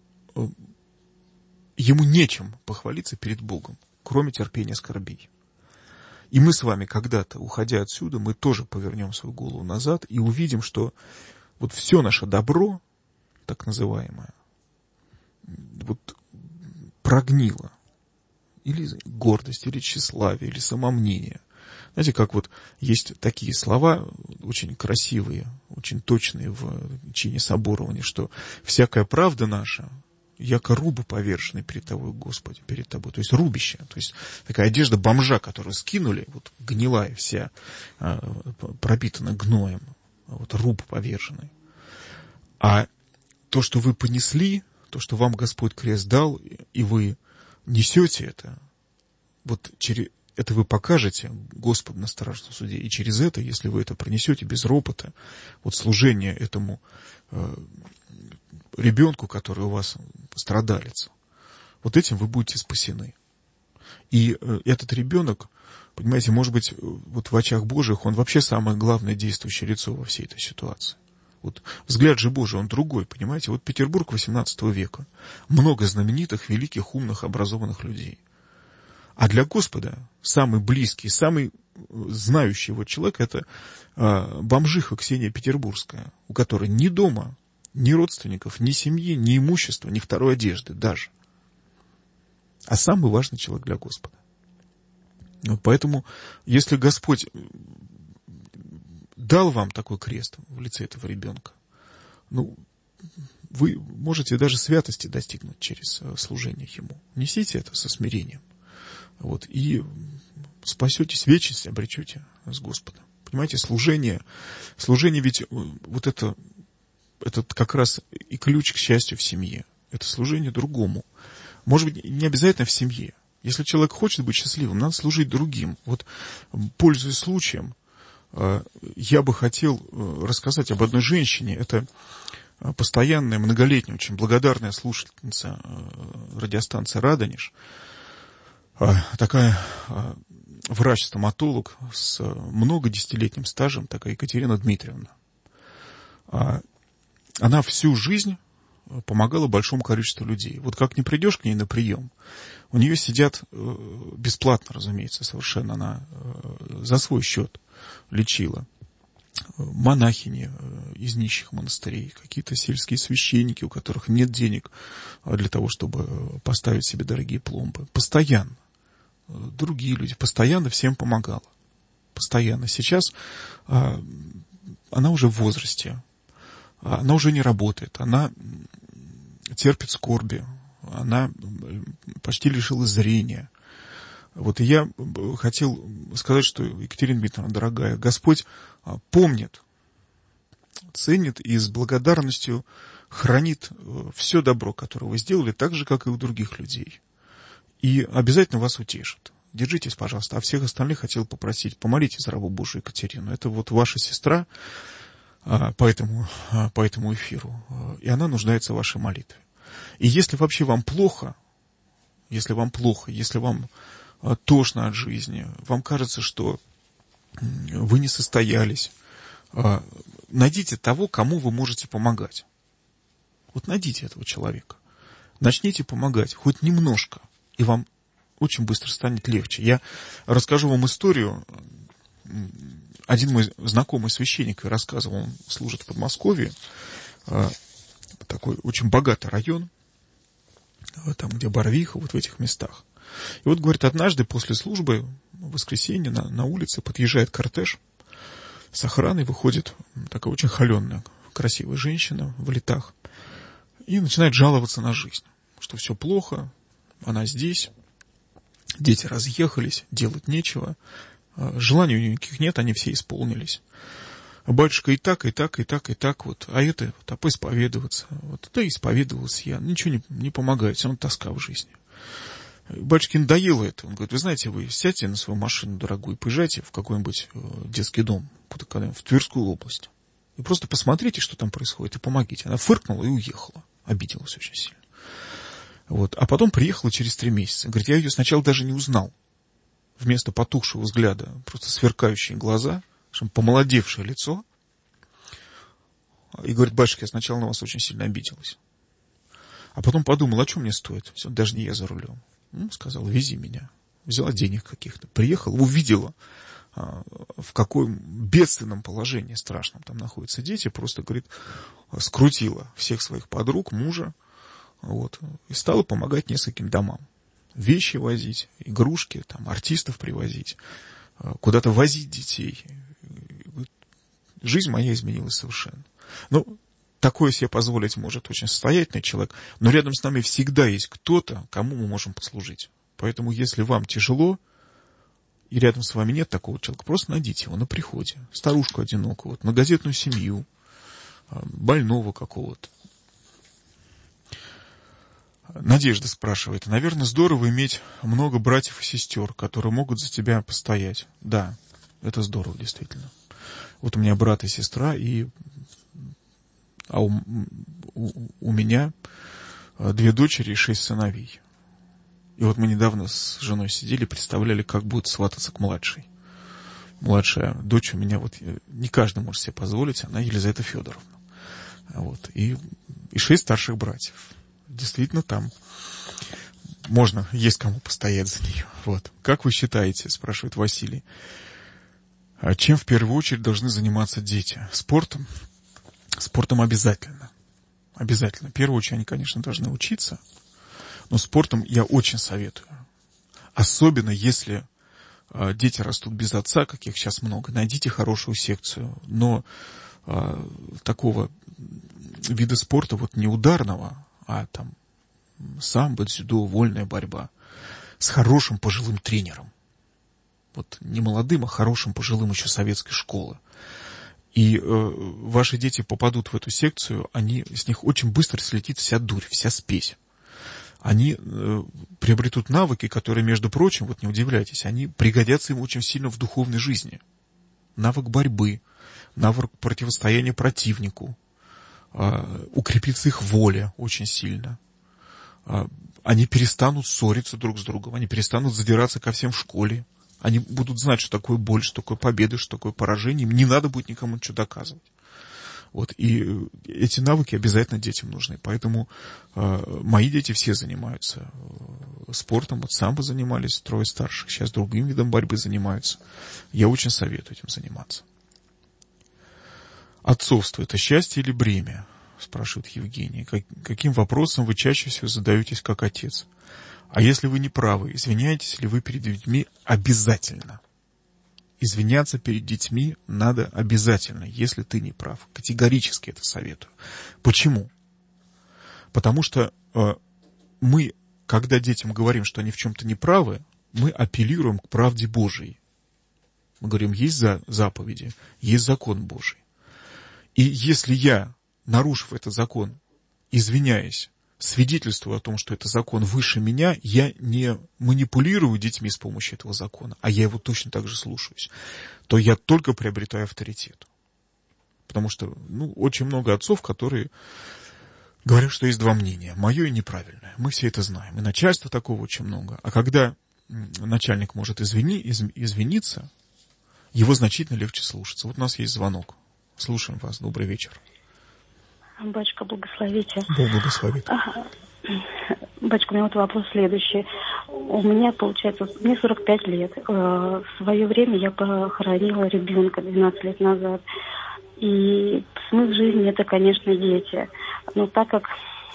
ему нечем похвалиться перед Богом, кроме терпения скорбей. И мы с вами когда-то, уходя отсюда, мы тоже повернем свою голову назад и увидим, что вот все наше добро, так называемое, вот прогнило. Или гордость, или тщеславие, или самомнение. Знаете, как вот есть такие слова, очень красивые, очень точные в чине соборования, что всякая правда наша, яко руба повержены перед тобой, Господи, перед тобой. То есть рубище, то есть такая одежда бомжа, которую скинули, вот гнилая вся, пропитана гноем, вот руб поверженный. А то, что вы понесли, то, что вам Господь крест дал, и вы несете это, вот через это вы покажете Господу на страшном суде. И через это, если вы это принесете без ропота, вот служение этому э, ребенку, который у вас страдалец, вот этим вы будете спасены. И э, этот ребенок, понимаете, может быть, вот в очах Божьих он вообще самое главное действующее лицо во всей этой ситуации. Вот взгляд же Божий, он другой, понимаете. Вот Петербург восемнадцатого века. Много знаменитых, великих, умных, образованных людей. А для Господа самый близкий, самый знающий его человек — это э, бомжиха Ксения Петербургская, у которой ни дома, ни родственников, ни семьи, ни имущества, ни второй одежды даже. А самый важный человек для Господа. Вот поэтому, если Господь дал вам такой крест в лице этого ребенка, ну, вы можете даже святости достигнуть через служение Ему. Несите это со смирением. Вот, и спасетесь, вечность обретете с Господом. Понимаете, служение, служение ведь вот это, это как раз и ключ к счастью в семье. Это служение другому. Может быть, не обязательно в семье. Если человек хочет быть счастливым, надо служить другим. Вот, пользуясь случаем, я бы хотел рассказать об одной женщине. Это постоянная, многолетняя, очень благодарная слушательница радиостанции «Радонеж». Такая врач-стоматолог с многодесятилетним стажем, такая Екатерина Дмитриевна. Она всю жизнь помогала большому количеству людей. Вот как не придешь к ней на прием, у нее сидят бесплатно, разумеется, совершенно, она за свой счет лечила. Монахини из нищих монастырей, какие-то сельские священники, у которых нет денег для того, чтобы поставить себе дорогие пломбы. Постоянно. Другие люди. Постоянно всем помогала. Постоянно. Сейчас а, она уже в возрасте. Она уже не работает. Она терпит скорби. Она почти лишилась зрения. Вот и я хотел сказать, что, Екатерина Дмитриевна, дорогая, Господь помнит, ценит и с благодарностью хранит все добро, которое вы сделали, так же, как и у других людей. И обязательно вас утешит. Держитесь, пожалуйста. А всех остальных хотел попросить, помолитесь за рабу Божию Екатерину. Это вот ваша сестра по этому, по этому эфиру. И она нуждается в вашей молитве. И если вообще вам плохо, если вам плохо, если вам тошно от жизни, вам кажется, что вы не состоялись, найдите того, кому вы можете помогать. Вот найдите этого человека. Начните помогать, хоть немножко, и вам очень быстро станет легче. Я расскажу вам историю. Один мой знакомый священник рассказывал, он служит в Подмосковье, такой очень богатый район, там, где Барвиха, вот в этих местах. И вот, говорит, однажды после службы, в воскресенье, на, на улице подъезжает кортеж с охраной, выходит такая очень холеная, красивая женщина в летах и начинает жаловаться на жизнь, что все плохо, она здесь, дети разъехались, делать нечего, желаний у нее никаких нет, они все исполнились. А батюшка и так, и так, и так, и так вот. А это, вот, а поисповедоваться. Вот, да исповедовался я. Ничего не, не помогает, все равно тоска в жизни. Батюшке надоело это. Он говорит, вы знаете, вы сядьте на свою машину дорогую, поезжайте в какой-нибудь детский дом в Тверскую область. И просто посмотрите, что там происходит, и помогите. Она фыркнула и уехала. Обиделась очень сильно. Вот. А потом приехала через три месяца. Говорит, я ее сначала даже не узнал. Вместо потухшего взгляда просто сверкающие глаза, помолодевшее лицо. И говорит, батюшка, я сначала на вас очень сильно обиделась. А потом подумал, а что мне стоит? Все, даже не я за рулем. Ну, сказал, вези меня. Взяла денег каких-то. Приехала, увидела, а, в каком бедственном положении страшном там находятся дети. Просто, говорит, скрутила всех своих подруг, мужа. Вот, и стала помогать нескольким домам. Вещи возить, игрушки, там, артистов привозить, куда-то возить детей. Жизнь моя изменилась совершенно. Ну, такое себе позволить может очень состоятельный человек, но рядом с нами всегда есть кто-то, кому мы можем послужить. Поэтому, если вам тяжело, и рядом с вами нет такого человека, просто найдите его на приходе. Старушку одинокую, вот, многодетную семью, больного какого-то. Надежда спрашивает, наверное, здорово иметь много братьев и сестер, которые могут за тебя постоять. Да, это здорово, действительно. Вот у меня брат и сестра, и а у, у, у меня две дочери и шесть сыновей. И вот мы недавно с женой сидели, представляли, как будет свататься к младшей. Младшая дочь у меня, вот не каждый может себе позволить, она Елизавета Федоровна. Вот, и, и шесть старших братьев. Действительно, там можно, есть кому постоять за нее. Вот. Как вы считаете, спрашивает Василий, чем в первую очередь должны заниматься дети? Спортом? Спортом обязательно. Обязательно. В первую очередь они, конечно, должны учиться, но спортом я очень советую. Особенно если э, дети растут без отца, каких сейчас много, найдите хорошую секцию, но э, такого вида спорта, вот не ударного, а там самбо, дзюдо, вольная борьба, с хорошим пожилым тренером. Вот не молодым, а хорошим пожилым еще советской школы. И э, ваши дети попадут в эту секцию, они, с них очень быстро слетит вся дурь, вся спесь. Они э, приобретут навыки, которые, между прочим, вот не удивляйтесь, они пригодятся им очень сильно в духовной жизни. Навык борьбы, навык противостояния противнику, э, укрепится их воля очень сильно. Э, они перестанут ссориться друг с другом, они перестанут задираться ко всем в школе. Они будут знать, что такое боль, что такое победа, что такое поражение. Им не надо будет никому ничего доказывать. Вот. И эти навыки обязательно детям нужны. Поэтому э, мои дети все занимаются спортом. Вот самбо занимались, трое старших. Сейчас другим видом борьбы занимаются. Я очень советую этим заниматься. Отцовство – это счастье или бремя? Спрашивает Евгений. Как, каким вопросом вы чаще всего задаетесь как отец? А если вы не правы, извиняетесь ли вы перед детьми обязательно? Извиняться перед детьми надо обязательно, если ты не прав. Категорически это советую. Почему? Потому что э, мы, когда детям говорим, что они в чем-то не правы, мы апеллируем к правде Божией. Мы говорим, есть за заповеди, есть закон Божий. И если я, нарушив этот закон, извиняюсь, свидетельствую о том, что это закон выше меня, я не манипулирую детьми с помощью этого закона, а я его точно так же слушаюсь, то я только приобретаю авторитет. Потому что ну, очень много отцов, которые говорят, что есть два мнения, мое и неправильное. Мы все это знаем. И начальства такого очень много. А когда начальник может извини, из, извиниться, его значительно легче слушаться. Вот у нас есть звонок. Слушаем вас. Добрый вечер. Батюшка, благословите. Бог благословит. Батюшка, у меня вот вопрос следующий. У меня, получается, мне сорок пять лет. В свое время я похоронила ребенка двенадцать лет назад. И смысл жизни — это, конечно, дети. Но так как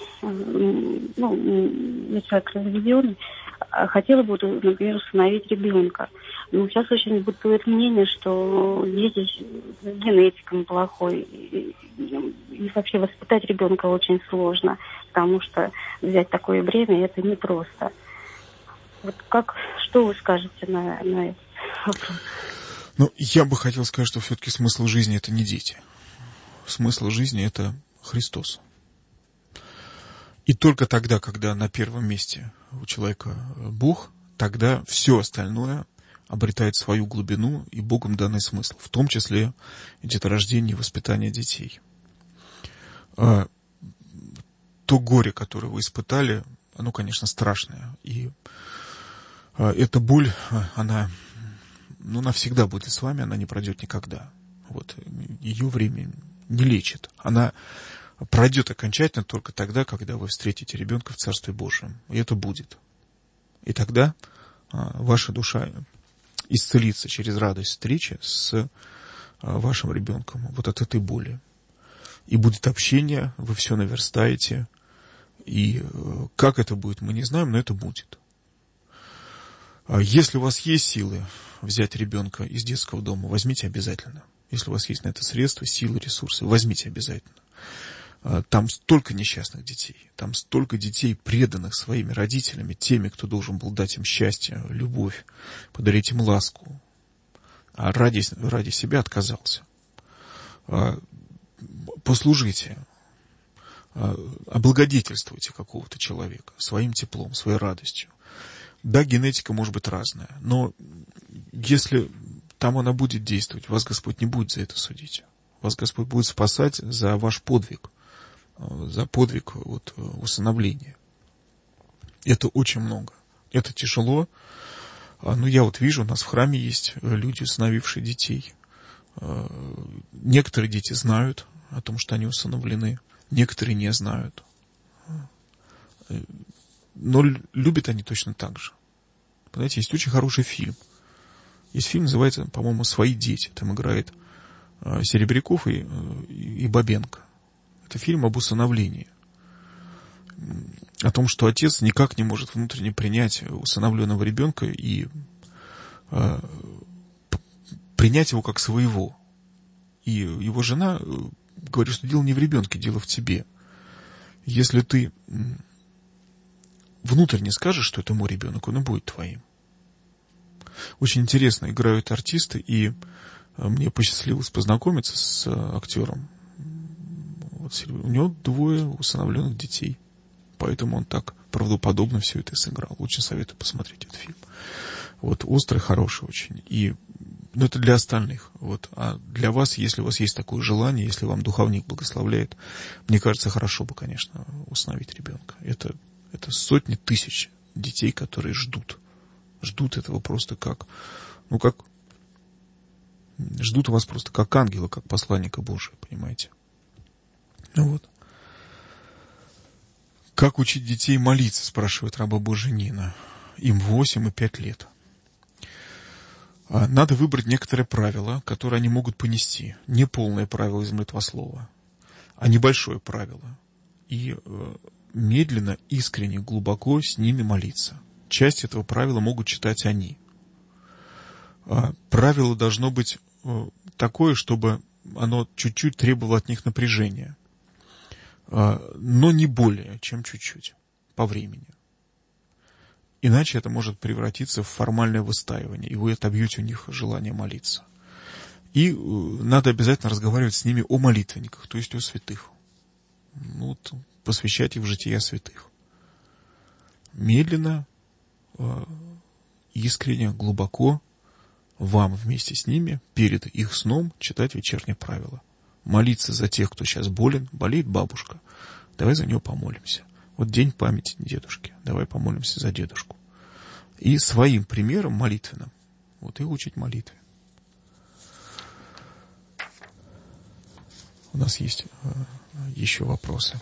ну, я человек разведенный, хотела бы, например, усыновить ребенка. Но сейчас очень бытует мнение, что дети с генетиком плохой. И, и вообще воспитать ребенка очень сложно, потому что взять такое бремя — это непросто. Вот как, что вы скажете на, на этот вопрос? Но я бы хотел сказать, что все-таки смысл жизни — это не дети. Смысл жизни — это Христос. И только тогда, когда на первом месте у человека Бог, тогда все остальное обретает свою глубину и Богом данный смысл, в том числе деторождение и воспитание детей. То горе, которое вы испытали, оно, конечно, страшное. И эта боль, она, ну, навсегда будет с вами, она не пройдет никогда. Вот. Ее время не лечит. Она пройдет окончательно только тогда, когда вы встретите ребенка в Царстве Божьем. И это будет. И тогда ваша душа исцелится через радость встречи с вашим ребенком вот от этой боли. И будет общение, вы все наверстаете. И как это будет, мы не знаем, но это будет. Если у вас есть силы взять ребенка из детского дома, возьмите обязательно. Если у вас есть на это средства, силы, ресурсы, возьмите обязательно. Там столько несчастных детей, там столько детей, преданных своими родителями, теми, кто должен был дать им счастье, любовь, подарить им ласку, а ради, ради себя отказался. Послужите, облагодетельствуйте какого-то человека своим теплом, своей радостью. Да, генетика может быть разная, но если там она будет действовать, вас Господь не будет за это судить. Вас Господь будет спасать за ваш подвиг, за подвиг вот, усыновления. Это очень много. Это тяжело. Но я вот вижу, у нас в храме есть люди, усыновившие детей. Некоторые дети знают о том, что они усыновлены, некоторые не знают. Но любят они точно так же. Понимаете, есть очень хороший фильм. Есть фильм, называется, по-моему, «Свои дети». Там играет Серебряков и, и Бабенко. Это фильм об усыновлении. О том, что отец никак не может внутренне принять усыновленного ребенка и э, принять его как своего. И его жена говорит, что дело не в ребенке, дело в тебе. Если ты внутренне скажешь, что это мой ребенок, он и будет твоим. Очень интересно играют артисты, и мне посчастливилось познакомиться с актером. Вот, у него двое усыновленных детей, поэтому он так правдоподобно все это сыграл. Очень советую посмотреть этот фильм. Вот, острый, хороший очень. И, ну, это для остальных. Вот. А для вас, если у вас есть такое желание, если вам духовник благословляет, мне кажется, хорошо бы, конечно, усыновить ребенка. Это, это сотни тысяч детей, которые ждут. Ждут этого просто как, ну, как, ждут вас просто как ангела, как посланника Божия, понимаете? Ну вот. Как учить детей молиться, спрашивает раба Божия Нина. Им восемь и пять лет. Надо выбрать некоторые правила, которые они могут понести. Не полное правило из молитвослова, а небольшое правило. И медленно, искренне, глубоко с ними молиться. Часть этого правила могут читать они. Правило должно быть такое, чтобы оно чуть-чуть требовало от них напряжения. Но не более, чем чуть-чуть по времени. Иначе это может превратиться в формальное выстаивание, и вы отобьете у них желание молиться. И надо обязательно разговаривать с ними о молитвенниках, то есть о святых. Ну, вот, посвящать их в жития святых. Медленно, искренне, глубоко вам вместе с ними перед их сном читать вечерние правила. Молиться за тех, кто сейчас болен. Болеет бабушка. Давай за нее помолимся. Вот день памяти дедушки. Давай помолимся за дедушку. И своим примером молитвенным вот их учить молитве. У нас есть э, еще вопросы.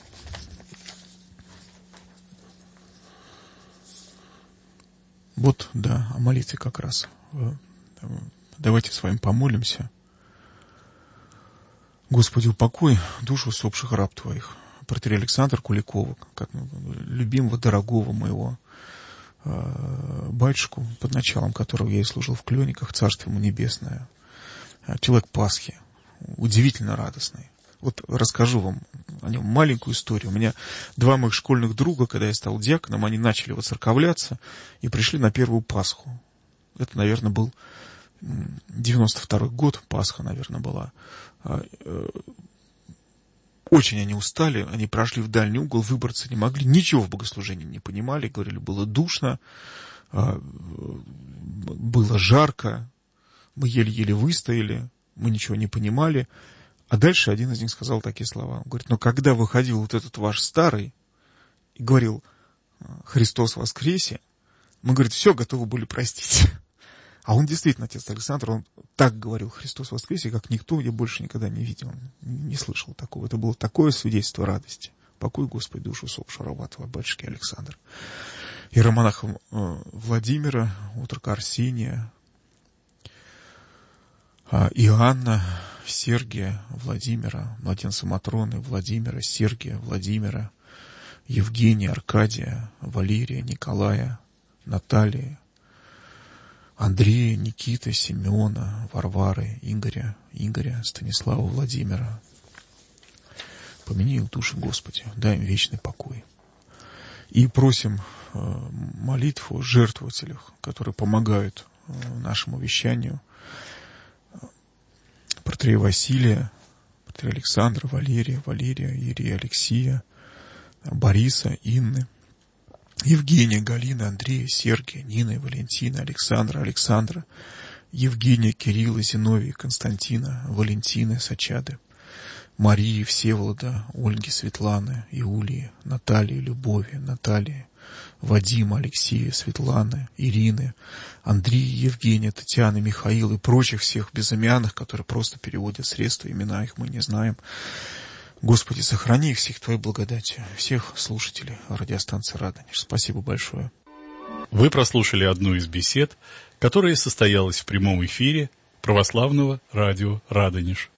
Вот, да, о молитве как раз. Давайте с вами помолимся. Господи, упокой душу усопших раб Твоих. Протоиерей Александр Куликова, как любимого, дорогого моего э, батюшку, под началом которого я и служил в Клёниках, Царствие ему небесное. Человек Пасхи, удивительно радостный. Вот расскажу вам о нем маленькую историю. У меня два моих школьных друга, когда я стал диаконом, они начали воцерковляться и пришли на первую Пасху. Это, наверное, был девяносто второй год, Пасха, наверное, была. Очень они устали, они прошли в дальний угол, выбраться не могли, ничего в богослужении не понимали, говорили, было душно, было жарко, мы еле-еле выстояли, мы ничего не понимали. А дальше один из них сказал такие слова. Он говорит, но когда выходил вот этот ваш старый и говорил «Христос воскресе», мы, говорит, все готовы были простить. А он действительно, отец Александр, он так говорил «Христос воскресе», как никто я больше никогда не видел, не слышал такого. Это было такое свидетельство радости. Покой, Господи, душу усопшего Раватова, батюшки Александр. Иеромонаха Владимира, отрока Арсения, Иоанна, Сергия, Владимира, младенца Матроны, Владимира, Сергия, Владимира, Евгения, Аркадия, Валерия, Николая, Натальи, Андрея, Никиты, Семена, Варвары, Игоря, Игоря, Станислава, Владимира. Помяни их души, Господи, дай им вечный покой. И просим молитву о жертвователях, которые помогают нашему вещанию. Протоиерея Василия, протоиерея Александра, Валерия, Валерия, Иерея Алексия, Бориса, Инны, Евгения, Галины, Андрея, Сергия, Нины, Валентина, Александра, Александра, Евгения, Кирилла, Зиновия, Константина, Валентины, Сачады, Марии, Всеволода, Ольги, Светланы, Иулии, Натальи, Любови, Натальи, Вадима, Алексея, Светланы, Ирины, Андрея, Евгения, Татьяны, Михаила и прочих всех безымянных, которые просто переводят средства, имена их мы не знаем. Господи, сохрани их всех Твоей благодатью, всех слушателей радиостанции «Радонеж». Спасибо большое. Вы прослушали одну из бесед, которая состоялась в прямом эфире православного радио «Радонеж».